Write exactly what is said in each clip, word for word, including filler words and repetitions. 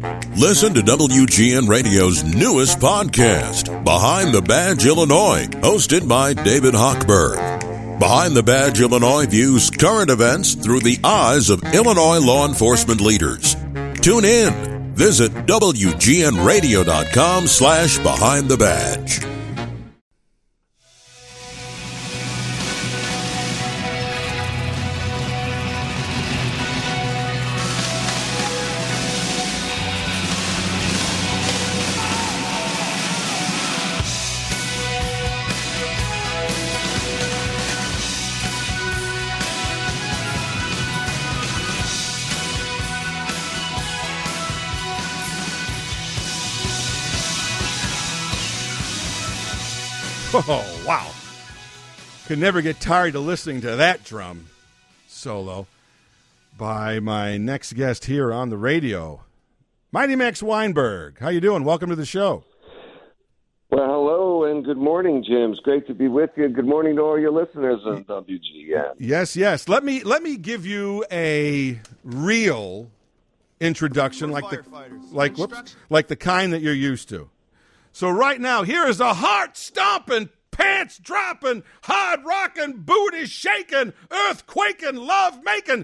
Listen to W G N Radio's newest podcast, Behind the Badge Illinois, hosted by David Hochberg. Behind the Badge Illinois views current events through the eyes of Illinois law enforcement leaders. Tune in. Visit W G N radio dot com slash Behind the Badge. Oh, wow. Could never get tired of listening to that drum solo by my next guest here on the radio, Mighty Max Weinberg. How you doing? Welcome to the show. Well, hello and good morning, Jim. It's great to be with you. Good morning to all your listeners on W G N. Yes, yes. Let me let me give you a real introduction, like the like whoops, like the kind that you're used to. So right now, here is a heart-stomping, pants-dropping, hard-rocking, booty-shaking, earth-quaking, love-making,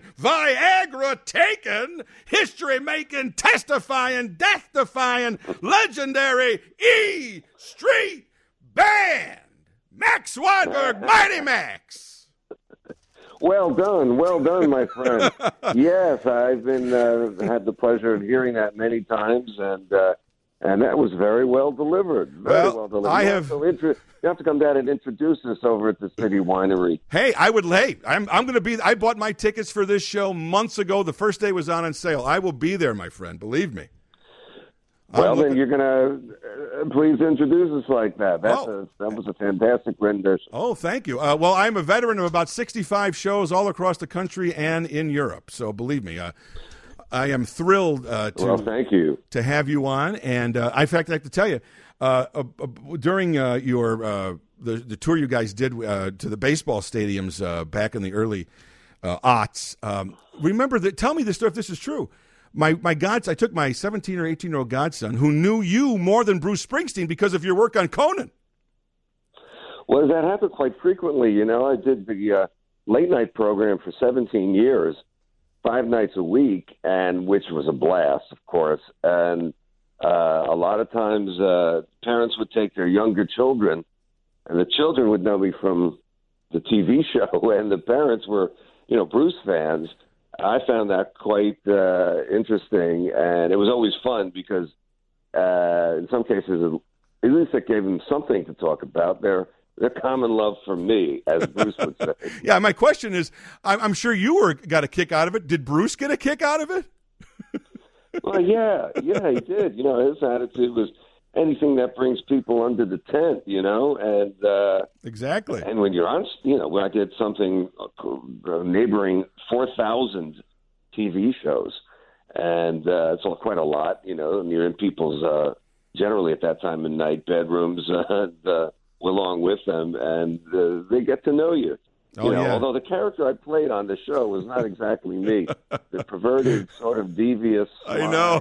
Viagra-taking, history-making, testifying, death-defying, legendary E Street Band, Max Weinberg, Mighty Max. Well done, well done, my friend. Yes, I've been uh, had the pleasure of hearing that many times, and uh, And that was very well delivered. Very well, well delivered. I you have. Have to intro, you have to come down and introduce us over at the City Winery. Hey, I would. Hey, I'm. I'm going to be. I bought my tickets for this show months ago. The first day was on on sale. I will be there, my friend. Believe me. Well, then you're going to uh, please introduce us like that. That's oh. a, that was a fantastic rendition. Oh, thank you. Uh, well, I'm a veteran of about sixty-five shows all across the country and in Europe. So believe me. Uh, I am thrilled uh, to well, thank you. to have you on, and uh, in fact, I'd like to tell you uh, uh, uh, during uh, your uh, the the tour you guys did uh, to the baseball stadiums uh, back in the early uh, aughts. Um, remember that? Tell me this story if this is true. My my gods, I took my seventeen or eighteen year old godson who knew you more than Bruce Springsteen because of your work on Conan. Well, that happened quite frequently. You know, I did the uh, late night program for seventeen years. Five nights a week, and which was a blast, of course. And uh, a lot of times, uh, parents would take their younger children, and the children would know me from the T V show, and the parents were, you know, Bruce fans. I found that quite uh, interesting, and it was always fun because, uh, in some cases, at least it gave them something to talk about. Their their common love for me, as Bruce would say. Yeah, my question is, I'm, I'm sure you were got a kick out of it. Did Bruce get a kick out of it? Well, yeah, yeah, he did. You know, his attitude was anything that brings people under the tent, you know, and uh, exactly. And when you're on, you know, when I did something uh, neighboring four thousand T V shows, and uh, it's all quite a lot, you know, and you're in people's uh, generally at that time of night bedrooms. Uh, and, uh, along with them, and uh, they get to know you. You oh, know, yeah. although the character I played on the show was not exactly me. The perverted, sort of devious, sly, I know.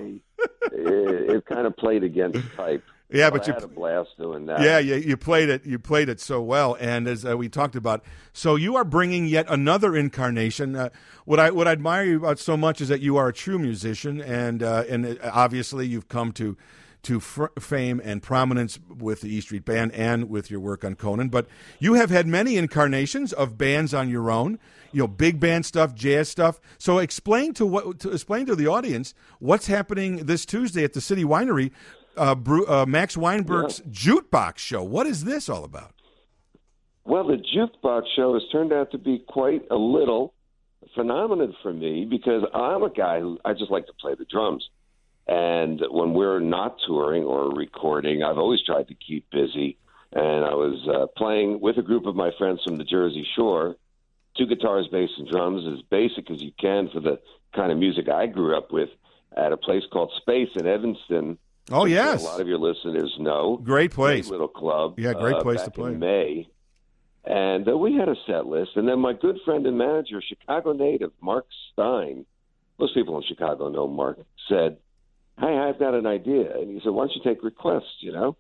it, it kind of played against type. Yeah, so but I you had a blast doing that. Yeah, you, you played it. You played it so well, and as uh, we talked about, so you are bringing yet another incarnation. Uh, what I what I admire you about so much is that you are a true musician, and uh, and obviously you've come to. to f- fame and prominence with the E Street Band and with your work on Conan. But you have had many incarnations of bands on your own, you know, big band stuff, jazz stuff. So explain to what to explain to the audience what's happening this Tuesday at the City Winery, uh, Bru- uh, Max Weinberg's yeah. Jukebox Show. What is this all about? Well, the Jukebox Show has turned out to be quite a little phenomenon for me because I'm a guy who I just like to play the drums. And when we're not touring or recording, I've always tried to keep busy. And I was uh, playing with a group of my friends from the Jersey Shore, two guitars, bass, and drums, as basic as you can for the kind of music I grew up with at a place called Space in Evanston. Oh, yes. A lot of your listeners know. Great place. Great little club. Yeah, great place uh, to back play. In May. And uh, we had a set list. And then my good friend and manager, Chicago native Mark Stein, most people in Chicago know Mark, said, hey, I've got an idea. And he said, why don't you take requests, you know?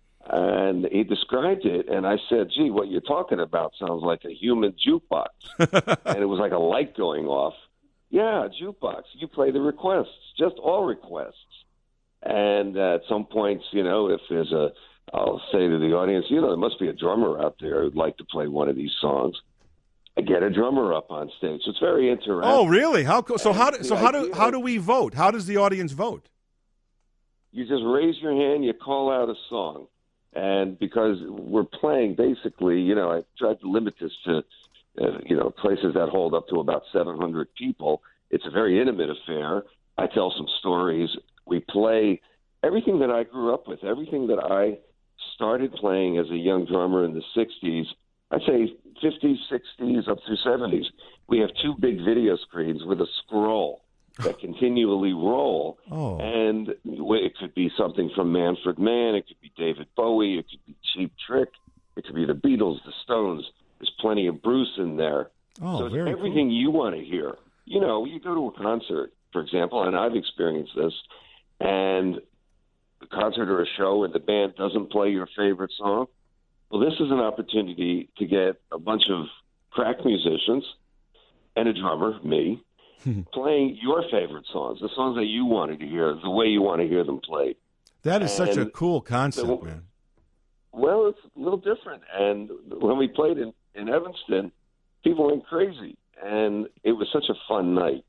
And he described it, and I said, gee, what you're talking about sounds like a human jukebox. And it was like a light going off. Yeah, a jukebox. You play the requests, just all requests. And uh, at some points, you know, if there's a, I'll say to the audience, you know, there must be a drummer out there who'd like to play one of these songs. I get a drummer up on stage. So it's very interactive. Oh, really? How cool. So how do, so how do idea- how do we vote? How does the audience vote? You just raise your hand, you call out a song. And because we're playing basically, you know, I tried to limit this to, uh, you know, places that hold up to about seven hundred people. It's a very intimate affair. I tell some stories. We play everything that I grew up with, everything that I started playing as a young drummer in the sixties, I'd say fifties, sixties, up through seventies. We have two big video screens with a scroll that continually roll. Oh. And it could be something from Manfred Mann. It could be David Bowie. It could be Cheap Trick. It could be the Beatles, the Stones. There's plenty of Bruce in there. Oh, so it's very everything cool. you want to hear. You know, you go to a concert, for example, and I've experienced this, and a concert or a show and the band doesn't play your favorite song. Well, this is an opportunity to get a bunch of crack musicians and a drummer, me, playing your favorite songs, the songs that you wanted to hear, the way you want to hear them played. That is such a And cool concept, so- man. Well, it's a little different. And when we played in, in Evanston, people went crazy. And it was such a fun night.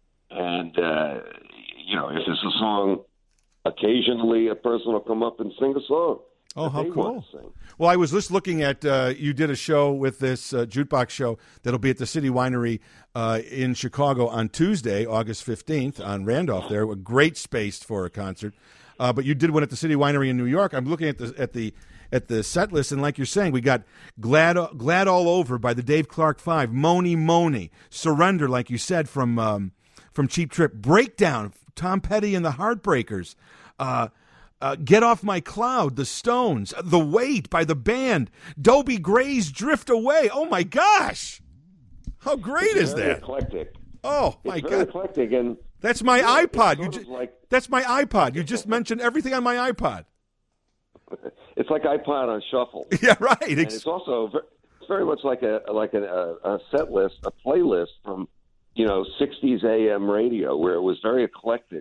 And, uh, you know, if there's a song, occasionally a person will come up and sing a song. Oh, that how they cool. want to sing. Well, I was just looking at, uh, you did a show with this uh, jukebox show that'll be at the City Winery uh, in Chicago on Tuesday, August fifteenth, on Randolph there. A great space for a concert. Uh, but you did one at the City Winery in New York. I'm looking at the at the at the set list, and like you're saying, we got Glad Glad All Over by the Dave Clark Five, Mony Mony, Surrender, like you said, from um, from Cheap Trick, Breakdown, Tom Petty and the Heartbreakers, uh, uh, Get Off My Cloud, The Stones, The Weight by the band, Dobie Gray's Drift Away. Oh my gosh, how great It's is very that? eclectic. Oh my It's very God, eclectic. And that's my you know, it's iPod. sort You of just, like- that's my iPod. You just mentioned everything on my iPod. It's like iPod on shuffle. Yeah, right. And it's also ver- it's very much like a like a, a set list, a playlist from, you know, sixties A M radio, where it was very eclectic,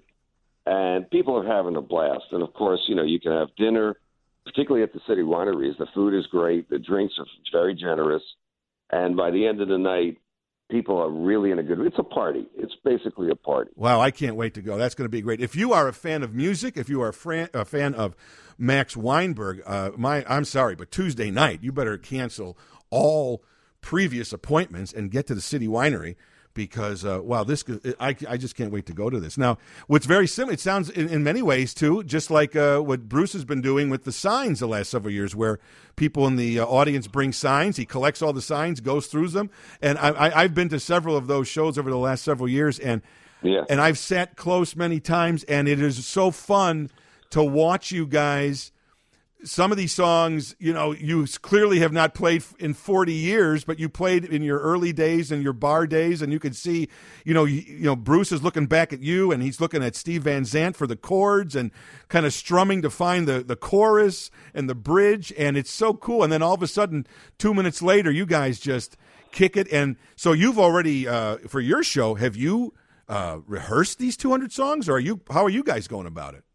and people are having a blast. And of course, you know, you can have dinner, particularly at the city wineries. The food is great, the drinks are very generous, and by the end of the night, people are really in a good. It's a party. It's basically a party. Wow, I can't wait to go. That's going to be great. If you are a fan of music, if you are a, fran- a fan of Max Weinberg, uh, my I'm sorry, but Tuesday night, you better cancel all previous appointments and get to the City Winery because, uh, wow, this I, I just can't wait to go to this. Now, what's very similar, it sounds in, in many ways, too, just like uh, what Bruce has been doing with the signs the last several years, where people in the uh, audience bring signs. He collects all the signs, goes through them. And I, I, I've been to several of those shows over the last several years, and Yeah. and I've sat close many times, and it is so fun to watch you guys. Some of these songs, you know, you clearly have not played in forty years, but you played in your early days and your bar days, and you can see, you know, you, you know, Bruce is looking back at you, and he's looking at Steve Van Zandt for the chords and kind of strumming to find the, the chorus and the bridge, and it's so cool. And then all of a sudden, two minutes later, you guys just kick it. And so you've already, uh, for your show, have you uh, rehearsed these two hundred songs, or are you? How are you guys going about it?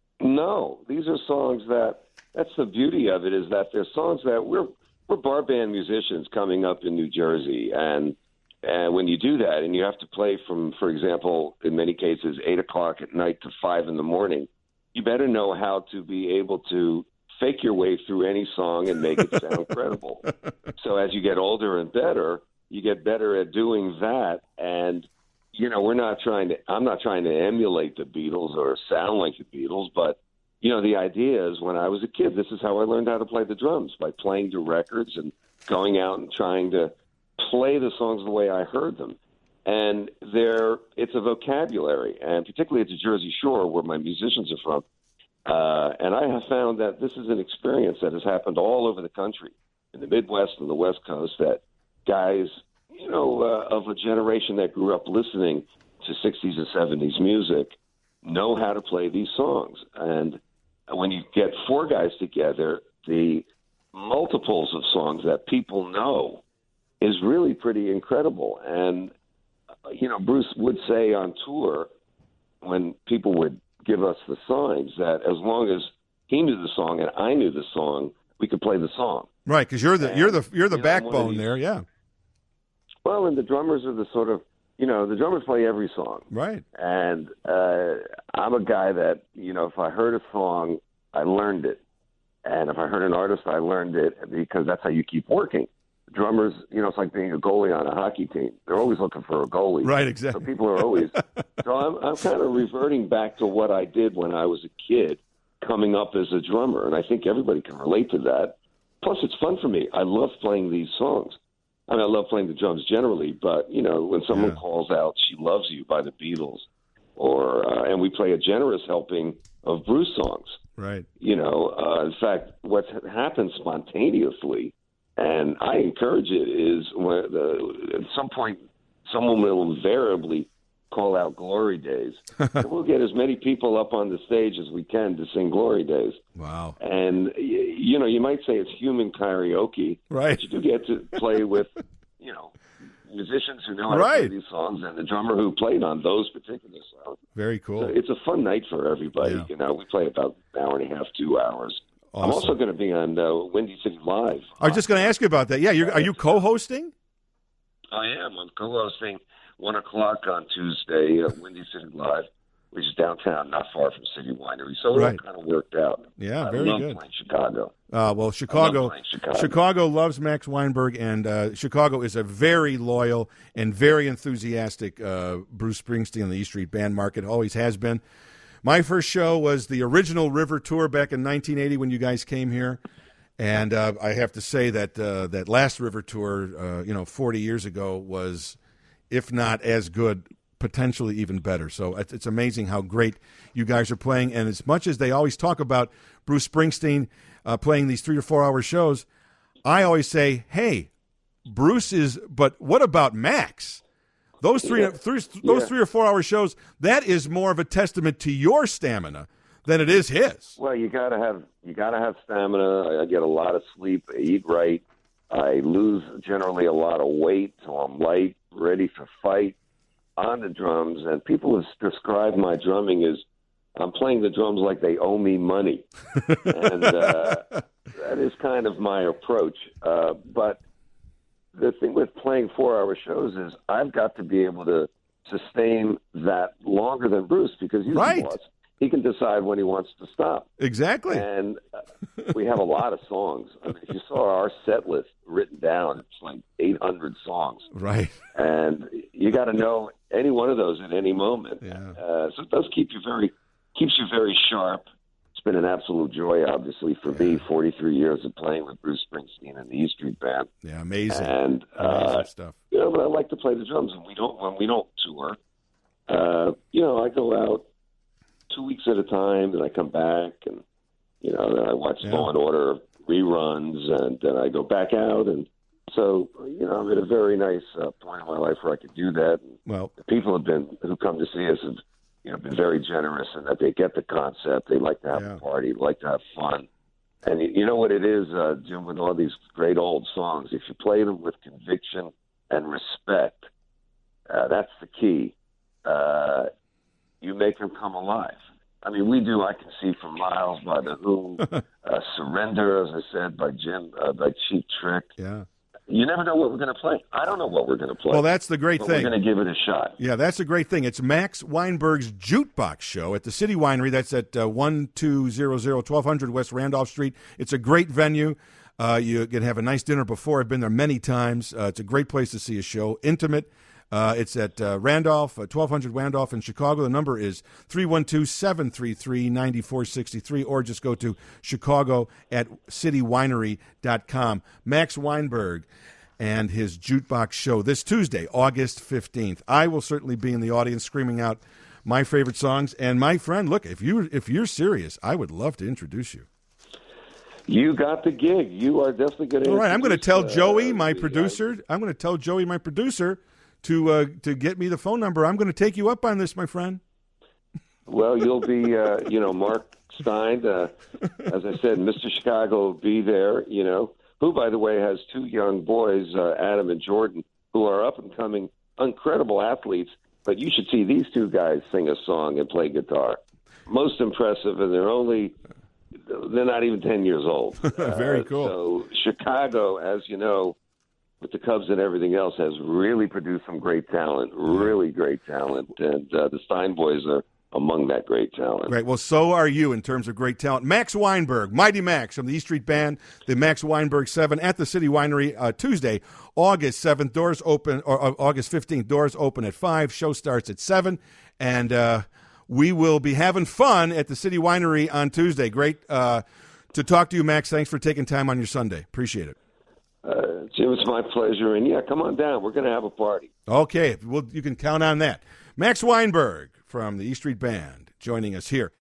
No, these are songs that. That's the beauty of it, is that they're songs that we're we're bar band musicians coming up in New Jersey, and and when you do that, and you have to play from, for example, in many cases, eight o'clock at night to five in the morning, you better know how to be able to fake your way through any song and make it sound credible. So as you get older and better, you get better at doing that, and you know, we're not trying to. I'm not trying to emulate the Beatles or sound like the Beatles, but you know, the idea is when I was a kid, this is how I learned how to play the drums, by playing to records and going out and trying to play the songs the way I heard them. And there, it's a vocabulary, and particularly at the Jersey Shore, where my musicians are from. Uh, and I have found that this is an experience that has happened all over the country, in the Midwest and the West Coast, that guys, you know, uh, of a generation that grew up listening to sixties and seventies music know how to play these songs. And when you get four guys together, the multiples of songs that people know is really pretty incredible. And, you know, Bruce would say on tour, when people would give us the signs, that as long as he knew the song and I knew the song, we could play the song. Right, because you're the and, you're the you're the you know, backbone these, there, yeah. Well, and the drummers are the sort of, you know, the drummers play every song. Right. And uh, I'm a guy that, you know, if I heard a song, I learned it. And if I heard an artist, I learned it, because that's how you keep working. Drummers, you know, it's like being a goalie on a hockey team. They're always looking for a goalie. Right, exactly. So people are always. So I'm, I'm kind of reverting back to what I did when I was a kid, coming up as a drummer, and I think everybody can relate to that. Plus, it's fun for me. I love playing these songs. I mean, I love playing the drums generally, but you know, when someone Yeah. calls out "She Loves You" by the Beatles, or uh, and we play a generous helping of Bruce songs. Right. You know, uh, in fact, what's happened spontaneously, and I encourage it, is when the, at some point someone will invariably call out "Glory Days." And we'll get as many people up on the stage as we can to sing "Glory Days." Wow. And, y- you know, you might say it's human karaoke. Right. But you do get to play with, you know, musicians who know how Right. to play these songs, and the drummer who played on those particular songs. Very cool. So it's a fun night for everybody. Yeah. You know, we play about an hour and a half, two hours. Awesome. I'm also going to be on uh, Windy City Live. I was just going to ask you about that. Yeah, you're, are you co-hosting? I am. I'm co-hosting one o'clock on Tuesday at Windy City Live, which is downtown, not far from City Winery. So Right. it all kind of worked out. Yeah, I very love good. playing Chicago. Uh, well, I Chicago, love playing Chicago. Chicago loves Max Weinberg, and uh, Chicago is a very loyal and very enthusiastic uh, Bruce Springsteen and the E Street Band market. Always has been. My first show was the original River Tour back in nineteen eighty when you guys came here, and uh, I have to say that uh, that last River Tour, uh, you know, forty years ago was, if not as good, potentially even better. So it's, it's amazing how great you guys are playing. And as much as they always talk about Bruce Springsteen uh, playing these three or four hour shows, I always say, hey, Bruce is, but what about Max? Those three, Yeah. three those Yeah. three or four hour shows, that is more of a testament to your stamina than it is his. Well, you gotta have you gotta have stamina. I get a lot of sleep. I eat right. I lose generally a lot of weight, so I'm light, ready to fight on the drums. And people have described my drumming as I'm playing the drums like they owe me money, and uh, that is kind of my approach. Uh, but the thing with playing four-hour shows is I've got to be able to sustain that longer than Bruce, because he's Right. the boss. He can decide when he wants to stop. Exactly. And uh, we have a lot of songs. I mean, if you saw our set list written down, it's like eight hundred songs. Right. And you got to know any one of those at any moment. Yeah. Uh, so it does keep you very, keeps you very sharp. It's been an absolute joy, obviously, for me, forty-three years of playing with Bruce Springsteen and the E Street Band. Yeah, amazing. And, amazing uh, stuff. you know, but I like to play the drums. And we don't, when we don't tour, uh, you know, I go out two weeks at a time, and I come back, and you know, then I watch Yeah. Law and Order reruns, and then I go back out, and so you know, I'm at a very nice uh, point in my life where I could do that. And Well, the people have been who come to see us have, you know, been very generous, in that they get the concept. They like to have Yeah. a party, like to have fun, and you, you know what it is, uh, Jim, with all these great old songs. If you play them with conviction and respect, uh, that's the key. Uh, you make them come alive. I mean, we do I Can See for Miles by The Who, uh, Surrender, as I said, by Jim, uh, by Cheap Trick. yeah. You never know what we're going to play. I don't know what we're going to play. Well, that's the great but thing. We're going to give it a shot. Yeah, that's a great thing. It's Max Weinberg's Jukebox Show at the City Winery. That's at uh, one two zero zero, twelve hundred West Randolph Street. It's a great venue. Uh, you can have a nice dinner before. I've been there many times. Uh, it's a great place to see a show. Intimate. Uh, it's at uh, Randolph, uh, twelve hundred Randolph in Chicago. The number is three one two, seven three three, nine four six three, or just go to Chicago at city winery dot com. Max Weinberg and his Jukebox Show this Tuesday, August fifteenth. I will certainly be in the audience screaming out my favorite songs. And my friend, look, if you if you're serious, I would love to introduce you. You got the gig. You are definitely going to. All right, I'm going to tell uh, Joey, my the, producer. I'm going to tell Joey, my producer, to uh, to get me the phone number. I'm going to take you up on this, my friend. Well, you'll be, uh, you know, Mark Stein, uh, as I said, Mister Chicago will be there, you know, who, by the way, has two young boys, uh, Adam and Jordan, who are up-and-coming, incredible athletes. But you should see these two guys sing a song and play guitar. Most impressive, and they're only, they're not even ten years old. Very uh, cool. So Chicago, as you know, with the Cubs and everything else, has really produced some great talent, really great talent. And uh, the Stein boys are among that great talent. Great. Well, so are you in terms of great talent. Max Weinberg, Mighty Max from the E Street Band, the Max Weinberg Seven at the City Winery uh, Tuesday, August seventh. Doors open, or uh, August fifteenth. Doors open at five. Show starts at seven. And uh, we will be having fun at the City Winery on Tuesday. Great uh, to talk to you, Max. Thanks for taking time on your Sunday. Appreciate it. Uh, Jim, it's my pleasure. And, yeah, come on down. We're going to have a party. Okay. Well, you can count on that. Max Weinberg from the E Street Band joining us here.